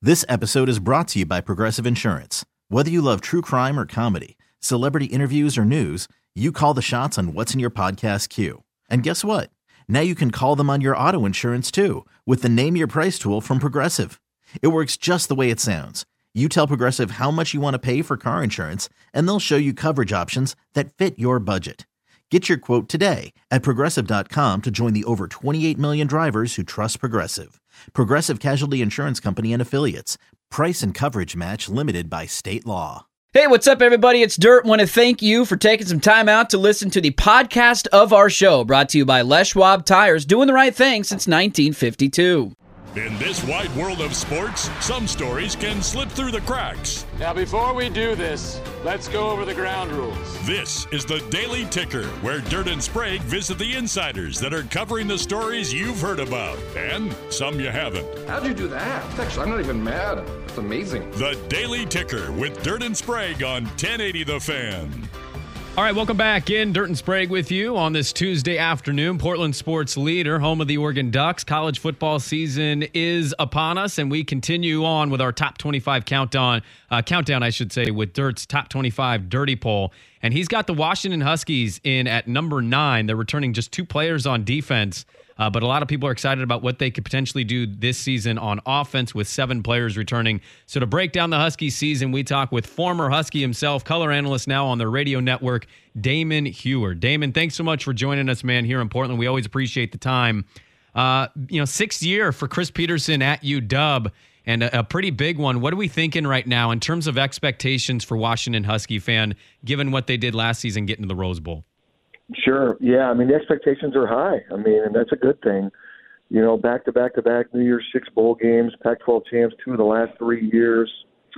This episode is brought to you by Progressive Insurance. Whether you love true crime or comedy, celebrity interviews or news, you call the shots on what's in your podcast queue. And guess what? Now you can call them on your auto insurance too with the Name Your Price tool from Progressive. It works just the way it sounds. You tell Progressive how much you want to pay for car insurance, and they'll show you coverage options that fit your budget. Get your quote today at Progressive.com to join the over 28 million drivers who trust Progressive. Progressive Casualty Insurance Company and Affiliates. Price and coverage match limited by state law. Hey, what's up, everybody? It's Dirt. Want to thank you for taking some time out to listen to the podcast of our show, brought to you by Les Schwab Tires, doing the right thing since 1952. In this wide world of sports, some stories can slip through the cracks. Now, before we do this, let's go over the ground rules. This is the Daily Ticker, where Dirt and Sprague visit the insiders that are covering the stories you've heard about, and some you haven't. How'd you do that? Actually, I'm not even mad. That's amazing. The Daily Ticker with Dirt and Sprague on 1080 The Fan. All right, welcome back in. Dirt and Sprague with you on this Tuesday afternoon. Portland sports leader, home of the Oregon Ducks. College football season is upon us, and we continue on with our top 25 countdown, I should say, with Dirt's top 25 Dirty Poll. And he's got the Washington Huskies in at number 9. They're returning just 2 players on defense. But a lot of people are excited about what they could potentially do this season on offense with 7 players returning. So to break down the Husky season, we talk with former Husky himself, color analyst now on the radio network, Damon Huard. Damon, thanks so much for joining us, man, here in Portland. We always appreciate the time. 6th year for Chris Petersen at UW, and a pretty big one. What are we thinking right now in terms of expectations for Washington Husky fan, given what they did last season getting to the Rose Bowl? Sure. Yeah. I mean, the expectations are high. I mean, and that's a good thing. You know, back-to-back New Year's 6 bowl games, Pac-12 champs 2 of the last 3 years.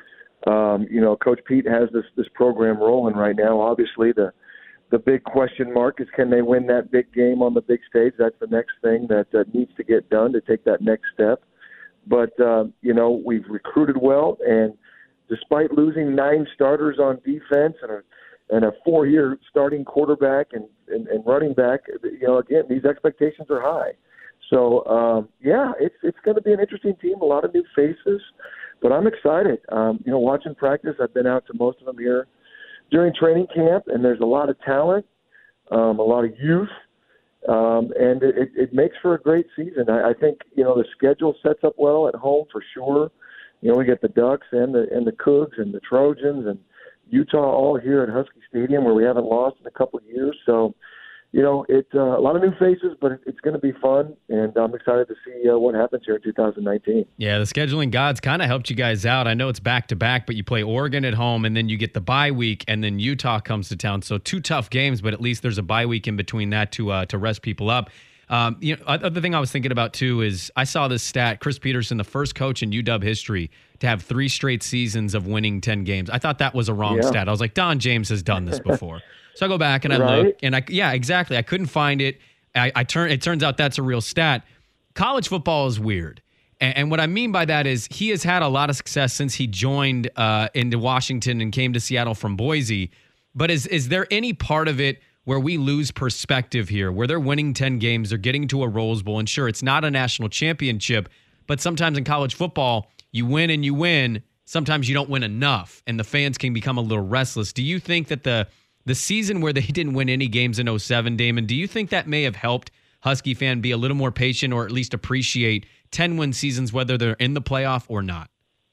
Coach Pete has this program rolling right now. Obviously, the big question mark is, can they win that big game on the big stage? That's the next thing that needs to get done to take that next step. But, we've recruited well, and despite losing 9 starters on defense and a 4-year starting quarterback and running back, again, these expectations are high. So, it's going to be an interesting team, a lot of new faces, but I'm excited. Watching practice, I've been out to most of them here during training camp, and there's a lot of talent, a lot of youth, and it makes for a great season. I think, the schedule sets up well at home for sure. We get the Ducks and the Cougs and the Trojans and Utah all here at Husky Stadium, where we haven't lost in a couple of years. So, it's a lot of new faces, but it's going to be fun, and I'm excited to see what happens here in 2019. Yeah, the scheduling gods kind of helped you guys out. I know it's back-to-back, but you play Oregon at home, and then you get the bye week, and then Utah comes to town. So 2 tough games, but at least there's a bye week in between that to rest people up. Other thing I was thinking about, too, is I saw this stat, Chris Petersen, the first coach in UW history to have 3 straight seasons of winning 10 games. I thought that was a wrong stat. I was like, Don James has done this before. So I go back and I look, and exactly. I couldn't find it. It turns out that's a real stat. College football is weird. And what I mean by that is he has had a lot of success since he joined into Washington and came to Seattle from Boise. But is there any part of it where we lose perspective here, where they're winning 10 games, they're getting to a Rose Bowl, and sure, it's not a national championship, but sometimes in college football, you win and you win. Sometimes you don't win enough, and the fans can become a little restless. Do you think that the season where they didn't win any games in 2007, Damon, do you think that may have helped Husky fan be a little more patient or at least appreciate 10-win seasons, whether they're in the playoff or not?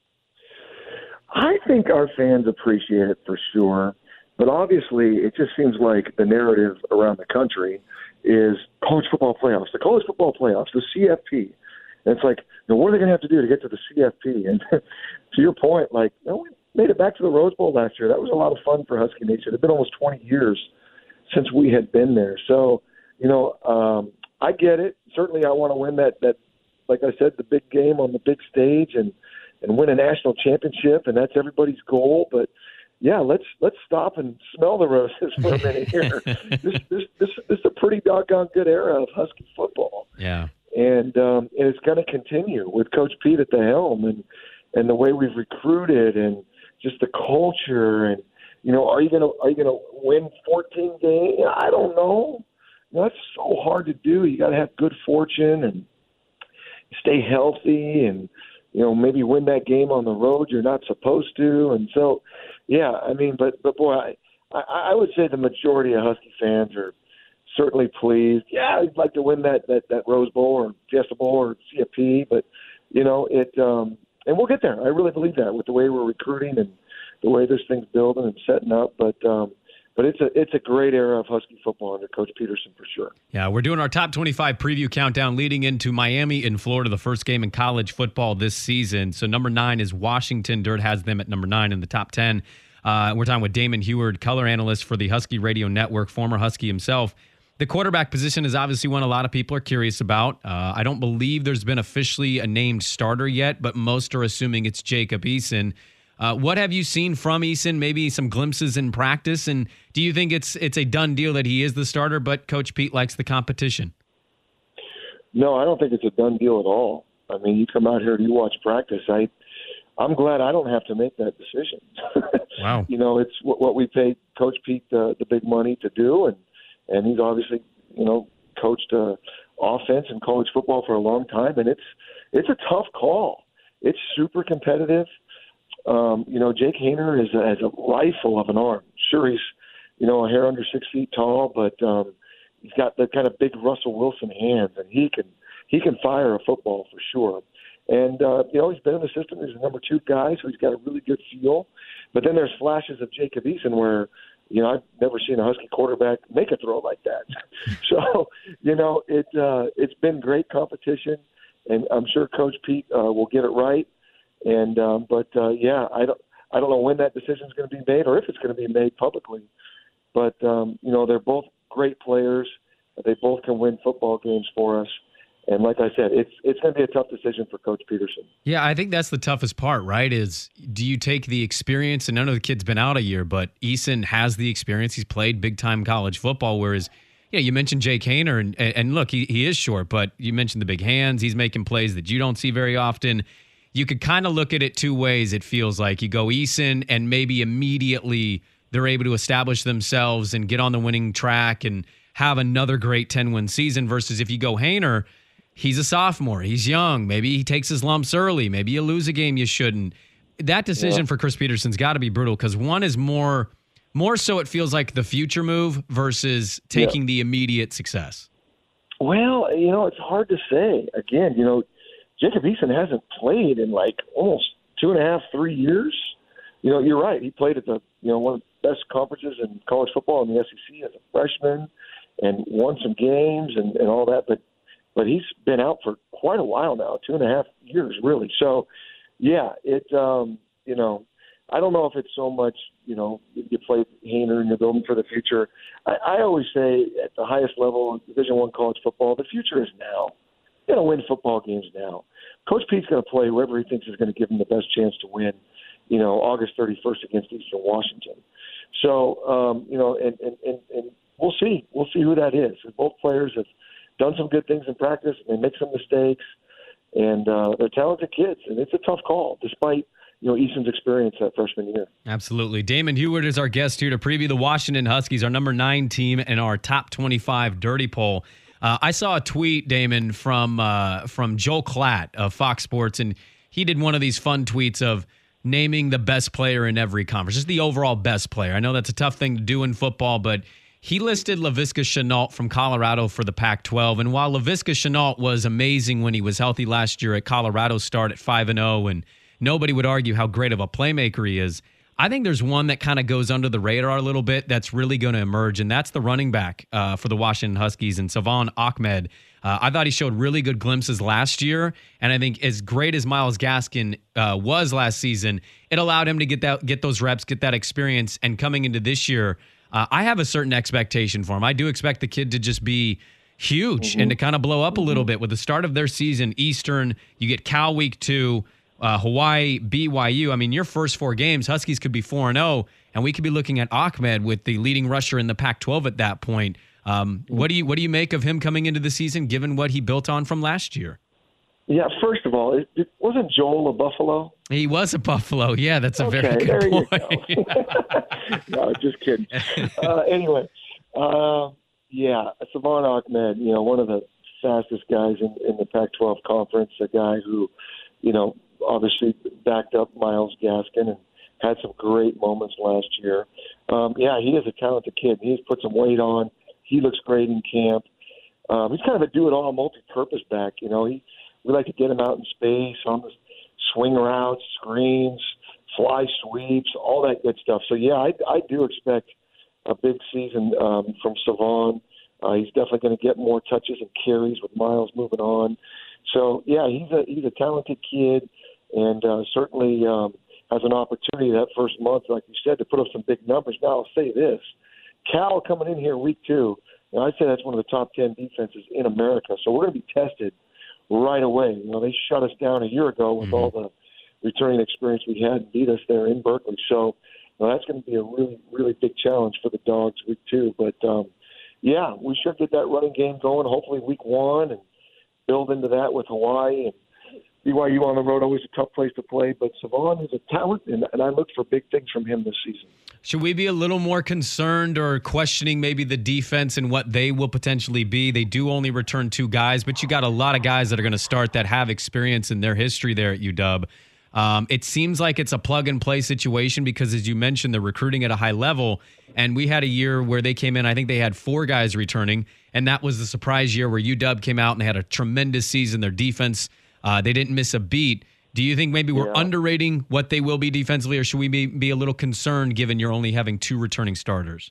I think our fans appreciate it for sure. But obviously, it just seems like the narrative around the country is college football playoffs, the college football playoffs, the CFP. And it's like, what are they going to have to do to get to the CFP? And to your point, we made it back to the Rose Bowl last year. That was a lot of fun for Husky Nation. It's been almost 20 years since we had been there. So, I get it. Certainly I want to win that, like I said, the big game on the big stage and win a national championship, and that's everybody's goal. But yeah, let's stop and smell the roses for a minute here. This is a pretty doggone good era of Husky football. Yeah, and it's going to continue with Coach Pete at the helm, and the way we've recruited, and just the culture, and are you gonna win 14 games? I don't know. That's so hard to do. You got to have good fortune and stay healthy, and maybe win that game on the road you're not supposed to. And so, yeah, I mean, but boy, I would say the majority of Husky fans are certainly pleased. Yeah, I'd like to win that Rose Bowl or Fiesta Bowl or CFP, but and we'll get there. I really believe that with the way we're recruiting and the way this thing's building and setting up. But it's a great era of Husky football under Coach Peterson for sure. Yeah, we're doing our top 25 preview countdown leading into Miami in Florida, the first game in college football this season. So number 9 is Washington. Dirt has them at number 9 in the top 10. We're talking with Damon Huard, color analyst for the Husky Radio Network, former Husky himself. The quarterback position is obviously one a lot of people are curious about. I don't believe there's been officially a named starter yet, but most are assuming it's Jacob Eason. What have you seen from Eason? Maybe some glimpses in practice, and do you think it's a done deal that he is the starter, but Coach Pete likes the competition? No, I don't think it's a done deal at all. I mean, you come out here and you watch practice. I'm glad I don't have to make that decision. Wow. It's what we paid Coach Pete the big money to do, and he's obviously, coached offense in college football for a long time, and it's a tough call. It's super competitive. Jake Haener has a rifle of an arm. Sure, he's, a hair under 6 feet tall, but he's got the kind of big Russell Wilson hands, and he can fire a football for sure. And, he's been in the system. He's the number 2 guy, so he's got a really good feel. But then there's flashes of Jacob Eason where, I've never seen a Husky quarterback make a throw like that. So, it's been great competition, and I'm sure Coach Pete will get it right. And I don't know when that decision is going to be made or if it's going to be made publicly. But they're both great players. They both can win football games for us. And like I said, it's going to be a tough decision for Coach Peterson. Yeah, I think that's the toughest part, right? Is do you take the experience? And none of the kid's been out a year, but Eason has the experience. He's played big-time college football, whereas you mentioned Jake Haener, and look, he is short, but you mentioned the big hands. He's making plays that you don't see very often. You could kind of look at it two ways, it feels like. You go Eason, and maybe immediately they're able to establish themselves and get on the winning track and have another great 10-win season, versus if you go Haener, he's a sophomore. He's young. Maybe he takes his lumps early. Maybe you lose a game you shouldn't. That decision for Chris Peterson's got to be brutal, because one is more so it feels like the future move versus taking the immediate success. Well, it's hard to say. Again, Jacob Eason hasn't played in like almost 2.5, 3 years. You're right. He played at the one of the best conferences in college football in the SEC as a freshman and won some games and all that. But he's been out for quite a while now, 2.5 years really. So, I don't know if it's so much, you play Haener and you're building for the future. I always say at the highest level of Division I college football, the future is now. You're going to win football games now. Coach Pete's going to play whoever he thinks is going to give him the best chance to win, August 31st against Eastern Washington. So, and we'll see. We'll see who that is. Both players have done some good things in practice, and they make some mistakes, and they're talented kids, and it's a tough call, despite Eason's experience that freshman year. Absolutely. Damon Huard is our guest here to preview the Washington Huskies, our number 9 team in our top 25 Dirty Poll. I saw a tweet, Damon, from Joel Klatt of Fox Sports, and he did one of these fun tweets of naming the best player in every conference, just the overall best player. I know that's a tough thing to do in football, but he listed Laviska Shenault from Colorado for the Pac-12. And while Laviska Shenault was amazing when he was healthy last year at Colorado's start at 5-0, and nobody would argue how great of a playmaker he is, I think there's one that kind of goes under the radar a little bit that's really going to emerge, and that's the running back for the Washington Huskies, and Salvon Ahmed. I thought he showed really good glimpses last year, and I think as great as Myles Gaskin was last season, it allowed him to get those reps, get that experience, and coming into this year, I have a certain expectation for him. I do expect the kid to just be huge and to kind of blow up a little bit. With the start of their season, Eastern, you get Cal Week 2, Hawaii, BYU. I mean, your first 4 games, Huskies could be 4-0, and we could be looking at Ahmed with the leading rusher in the Pac-12 at that point. What do you make of him coming into the season, given what he built on from last year? Yeah, first of all, it wasn't Joel a Buffalo? He was a Buffalo. Yeah, that's a very good point. You go. No, just kidding. Anyway, Salvon Ahmed, one of the fastest guys in the Pac-12 conference, a guy who, obviously backed up Myles Gaskin and had some great moments last year. Yeah, he is a talented kid. He's put some weight on. He looks great in camp. He's kind of a do-it-all, multi-purpose back. You know, we like to get him out in space on the swing routes, screens, fly sweeps, all that good stuff. So, yeah, I do expect a big season from Savon. He's definitely going to get more touches and carries with Myles moving on. So, yeah, he's a talented kid and certainly has an opportunity that first month, like you said, to put up some big numbers. Now, I'll say this. Cal coming in here week 2, and I'd say that's one of the top 10 defenses in America. So we're going to be tested right away. You know, they shut us down a year ago with all the returning experience we had and beat us there in Berkeley. So that's going to be a really, really big challenge for the Dogs week 2. But, yeah, we should get that running game going hopefully week 1 and build into that with Hawaii. And BYU on the road, always a tough place to play. But Savon is a talent, and I look for big things from him this season. Should we be a little more concerned or questioning maybe the defense and what they will potentially be? They do only return 2 guys, but you got a lot of guys that are going to start that have experience in their history there at UW. It seems like it's a plug-and-play situation because, as you mentioned, they're recruiting at a high level. And we had a year where they came in, I think they had 4 guys returning, and that was the surprise year where UW came out and they had a tremendous season. Their defense, they didn't miss a beat. Do you think maybe we're underrating what they will be defensively, or should we be a little concerned given you're only having 2 returning starters?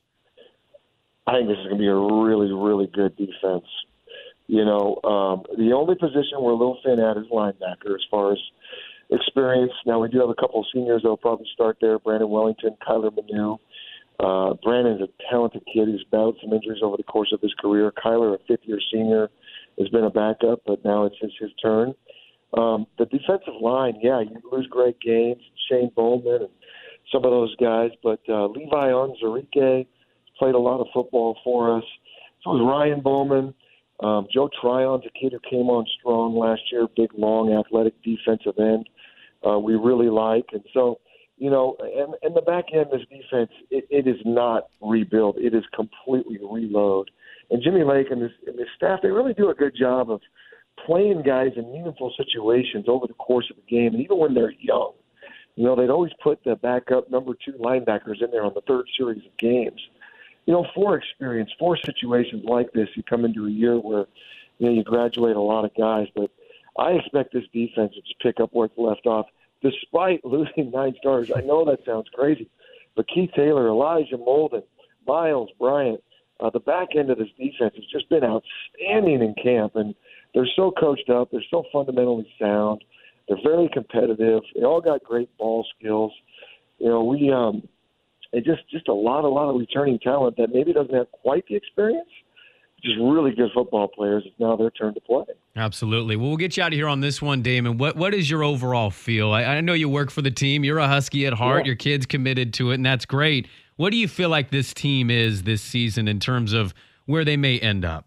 I think this is going to be a really, really good defense. You know, the only position we're a little thin at is linebacker as far as experience. Now, we do have a couple of seniors that will probably start there, Brandon Wellington, Kyler Manu. Brandon's a talented kid who's battled some injuries over the course of his career. Kyler, a fifth-year senior, has been a backup, but now it's his turn. The defensive line, yeah, you lose Greg Gaines, Shane Bowman, and some of those guys, but Levi Onwuzurike played a lot of football for us. So was Ryan Bowman. Joe Tryon's a kid who came on strong last year, big, long, athletic defensive end we really like. And so, you know, and the back end of this defense, it is not rebuild. It is completely reload. And Jimmy Lake and his staff, they really do a good job of playing guys in meaningful situations over the course of the game, and even when they're young. You know, they'd always put the backup number 2 linebackers in there on the 3rd series of games. You know, 4 situations like this, you come into a year where, you know, you graduate a lot of guys. But I expect this defense to just pick up where it's left off, despite losing 9 starters. I know that sounds crazy, but Keith Taylor, Elijah Molden, Miles Bryant, the back end of this defense has just been outstanding in camp, and they're so coached up. They're so fundamentally sound. They're very competitive. They all got great ball skills. You know, just a lot of returning talent that maybe doesn't have quite the experience. Just really good football players. It's now their turn to play. Absolutely. Well, we'll get you out of here on this one, Damon. What is your overall feel? I know you work for the team. You're a Husky at heart. Yeah. Your kid's committed to it, and that's great. What do you feel like this team is this season in terms of where they may end up?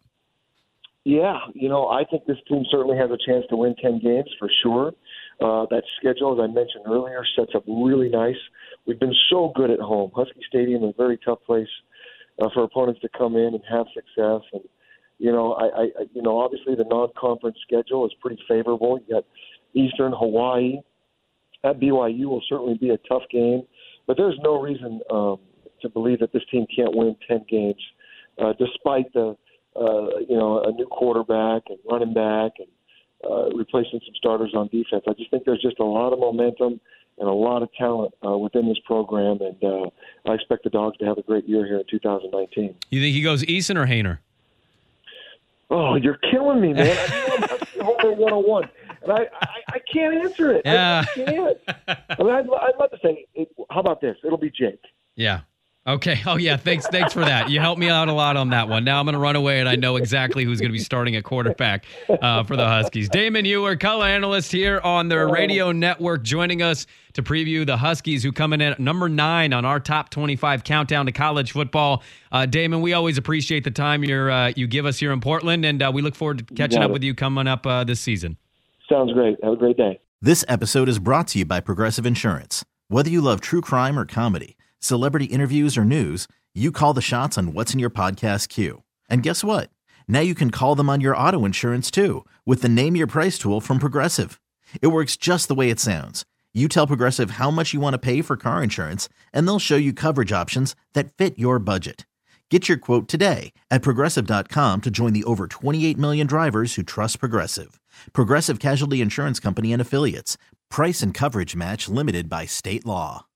Yeah, you know, I think this team certainly has a chance to win 10 games for sure. That schedule, as I mentioned earlier, sets up really nice. We've been so good at home. Husky Stadium is a very tough place for opponents to come in and have success. And, you know, obviously the non-conference schedule is pretty favorable. You got Eastern, Hawaii. At BYU will certainly be a tough game. But there's no reason to believe that this team can't win 10 games, despite the a new quarterback and running back and replacing some starters on defense. I just think there's just a lot of momentum and a lot of talent within this program, and I expect the Dogs to have a great year here in 2019. You think he goes Eason or Haener? Oh, you're killing me, man. I know I'm over 101, and I can't answer it. Yeah. I can't. I mean, I'd love to say, how about this? It'll be Jake. Yeah. Okay. Oh, yeah. Thanks for that. You helped me out a lot on that one. Now I'm going to run away, and I know exactly who's going to be starting at quarterback for the Huskies. Damon Ewer, color analyst here on their radio network, joining us to preview the Huskies, who come in at number 9 on our top 25 countdown to college football. Damon, we always appreciate the time you give us here in Portland, and we look forward to catching up with you coming up this season. Sounds great. Have a great day. This episode is brought to you by Progressive Insurance. Whether you love true crime or comedy, celebrity interviews or news, you call the shots on what's in your podcast queue. And guess what? Now you can call them on your auto insurance too with the Name Your Price tool from Progressive. It works just the way it sounds. You tell Progressive how much you want to pay for car insurance, and they'll show you coverage options that fit your budget. Get your quote today at Progressive.com to join the over 28 million drivers who trust Progressive. Progressive Casualty Insurance Company and Affiliates. Price and coverage match limited by state law.